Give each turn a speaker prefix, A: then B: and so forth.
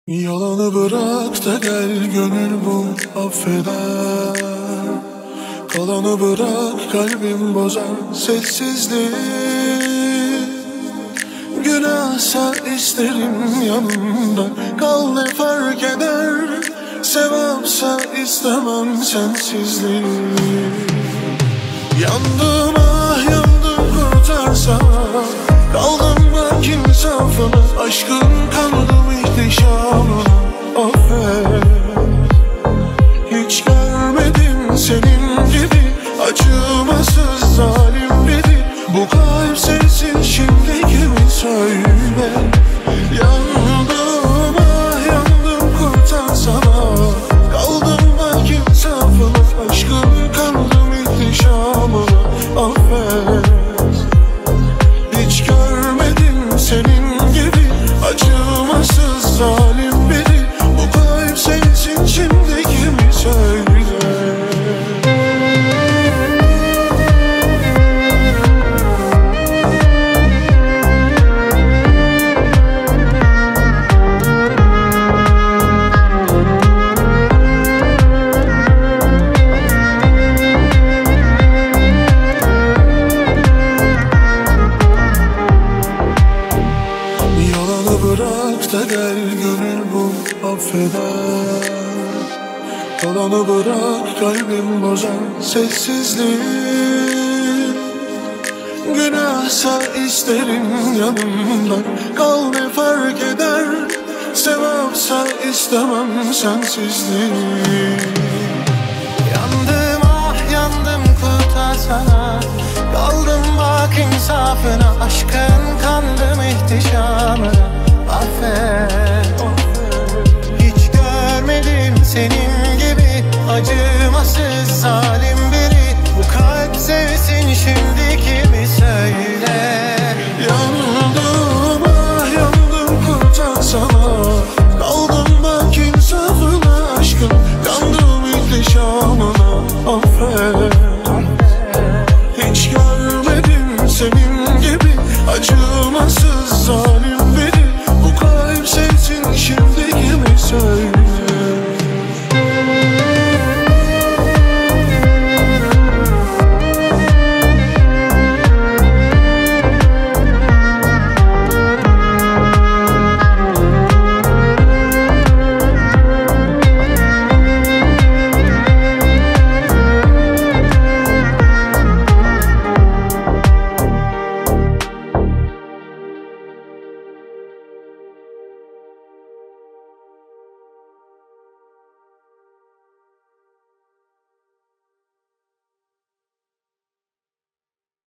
A: Yalanı bırak da gel, gönül bul affeder. Kalanı bırak, kalbim bozar sessizliği. Günahsa isterim yanımda kal, ne fark eder. Sevapsa istemem sensizliği. Yandım ah yandım, kurtarsana. Kaldım ben insafına, aşkın kandım ihtişamına. Affet, hiç görmedim senin gibi acımasız zalim biri. Bu kalp sensin, şimdi kimi söyle. Yandım ah yandım, kurtarsana. Kaldım ben insafına, aşkın kandım ihtişamına. Affet, hiç görmedim senin gibi acımasız zalim biri. Bu kalp sensin, şimdi kimi söyle. Bırak da gel, gönül bul affeder. Kalanı bırak, kalbim bozar sessizliği. Günahsa isterim yanımda kal, ne fark eder. Sevapsa istemem sensizliği.
B: Yandım ah yandım, kurtarsana. Kaldım bak insafına, aşkın kandım ihtişamına. Affet,